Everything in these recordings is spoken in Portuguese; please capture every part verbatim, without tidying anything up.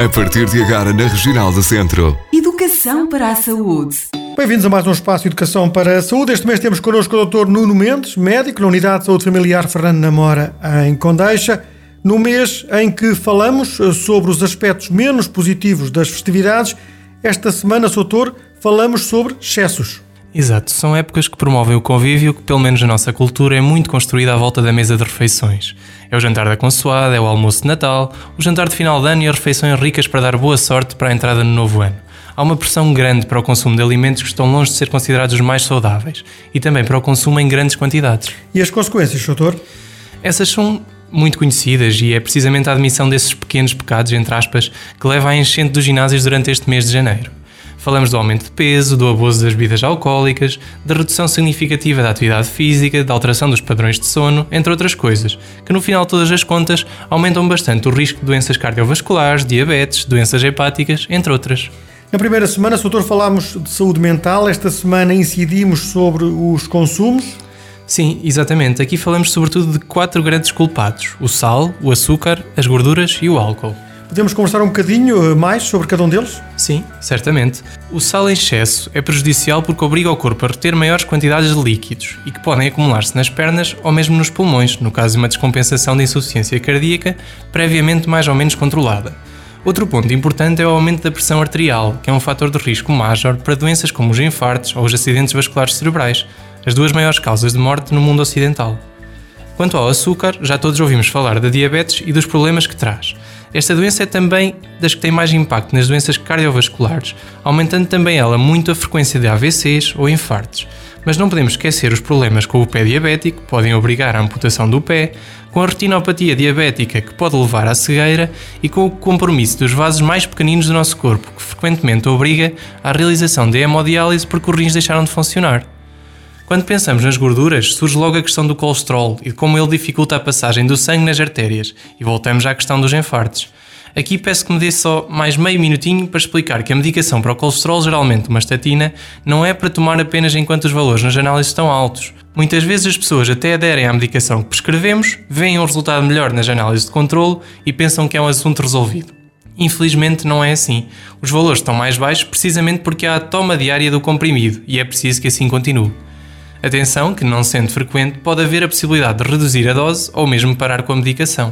A partir de agora na Regional do Centro. Educação para a saúde. Bem-vindos a mais um espaço de Educação para a Saúde. Este mês temos connosco o doutor Nuno Mendes, médico na Unidade de Saúde Familiar Fernando Namora, em Condeixa. No mês em que falamos sobre os aspectos menos positivos das festividades, esta semana, doutor, falamos sobre excessos. Exato, são épocas que promovem o convívio que, pelo menos na nossa cultura, é muito construída à volta da mesa de refeições. É o jantar da consoada, é o almoço de Natal, o jantar de final de ano e as refeições ricas para dar boa sorte para a entrada no novo ano. Há uma pressão grande para o consumo de alimentos que estão longe de ser considerados os mais saudáveis e também para o consumo em grandes quantidades. E as consequências, doutor? Essas são muito conhecidas e é precisamente a admissão desses pequenos pecados, entre aspas, que leva à enchente dos ginásios durante este mês de janeiro. Falamos do aumento de peso, do abuso das bebidas alcoólicas, da redução significativa da atividade física, da alteração dos padrões de sono, entre outras coisas, que no final de todas as contas aumentam bastante o risco de doenças cardiovasculares, diabetes, doenças hepáticas, entre outras. Na primeira semana, doutor, falámos de saúde mental. Esta semana incidimos sobre os consumos. Sim, exatamente. Aqui falamos sobretudo de quatro grandes culpados: o sal, o açúcar, as gorduras e o álcool. Podemos conversar um bocadinho mais sobre cada um deles? Sim, certamente. O sal em excesso é prejudicial porque obriga o corpo a reter maiores quantidades de líquidos e que podem acumular-se nas pernas ou mesmo nos pulmões, no caso de uma descompensação de insuficiência cardíaca previamente mais ou menos controlada. Outro ponto importante é o aumento da pressão arterial, que é um fator de risco major para doenças como os infartos ou os acidentes vasculares cerebrais, as duas maiores causas de morte no mundo ocidental. Quanto ao açúcar, já todos ouvimos falar da diabetes e dos problemas que traz. Esta doença é também das que tem mais impacto nas doenças cardiovasculares, aumentando também ela muito a frequência de A V Cs ou infartos. Mas não podemos esquecer os problemas com o pé diabético, que podem obrigar à amputação do pé, com a retinopatia diabética, que pode levar à cegueira, e com o compromisso dos vasos mais pequeninos do nosso corpo, que frequentemente obriga à realização de hemodiálise porque os rins deixaram de funcionar. Quando pensamos nas gorduras, surge logo a questão do colesterol e de como ele dificulta a passagem do sangue nas artérias, e voltamos à questão dos infartos. Aqui peço que me dê só mais meio minutinho para explicar que a medicação para o colesterol, geralmente uma estatina, não é para tomar apenas enquanto os valores nas análises estão altos. Muitas vezes as pessoas até aderem à medicação que prescrevemos, veem um resultado melhor nas análises de controlo e pensam que é um assunto resolvido. Infelizmente não é assim. Os valores estão mais baixos precisamente porque há a toma diária do comprimido e é preciso que assim continue. Atenção que, não sendo frequente, pode haver a possibilidade de reduzir a dose ou mesmo parar com a medicação.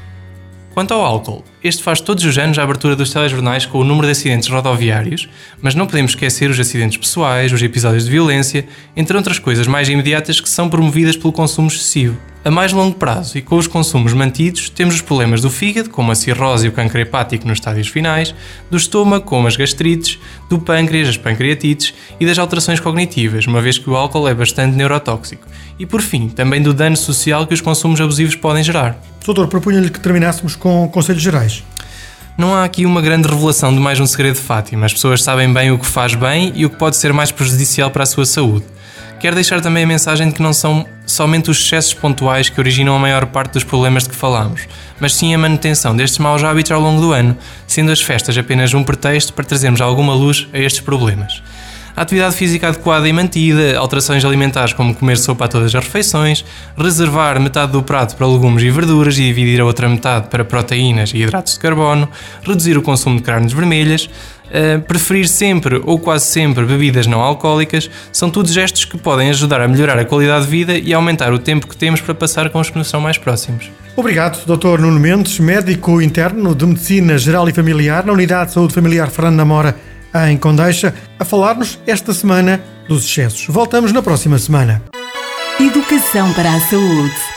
Quanto ao álcool, este faz todos os anos a abertura dos telejornais com o número de acidentes rodoviários, mas não podemos esquecer os acidentes pessoais, os episódios de violência, entre outras coisas mais imediatas que são promovidas pelo consumo excessivo. A mais longo prazo e com os consumos mantidos, temos os problemas do fígado, como a cirrose e o cancro hepático nos estádios finais, do estômago, como as gastrites, do pâncreas, as pancreatites e das alterações cognitivas, uma vez que o álcool é bastante neurotóxico. E por fim, também do dano social que os consumos abusivos podem gerar. Doutor, propunha-lhe que terminássemos com conselhos gerais. Não há aqui uma grande revelação de mais um segredo de Fátima. As pessoas sabem bem o que faz bem e o que pode ser mais prejudicial para a sua saúde. Quero deixar também a mensagem de que não são somente os excessos pontuais que originam a maior parte dos problemas de que falamos, mas sim a manutenção destes maus hábitos ao longo do ano, sendo as festas apenas um pretexto para trazermos alguma luz a estes problemas. A atividade física adequada e mantida, alterações alimentares como comer sopa a todas as refeições, reservar metade do prato para legumes e verduras e dividir a outra metade para proteínas e hidratos de carbono, reduzir o consumo de carnes vermelhas, uh, preferir sempre ou quase sempre bebidas não alcoólicas, são tudo gestos que podem ajudar a melhorar a qualidade de vida e aumentar o tempo que temos para passar com os que nos são mais próximos. Obrigado, doutor Nuno Mendes, médico interno de Medicina Geral e Familiar na Unidade de Saúde Familiar Fernando Namora, em Condeixa, a falar-nos esta semana dos excessos. Voltamos na próxima semana. Educação para a saúde.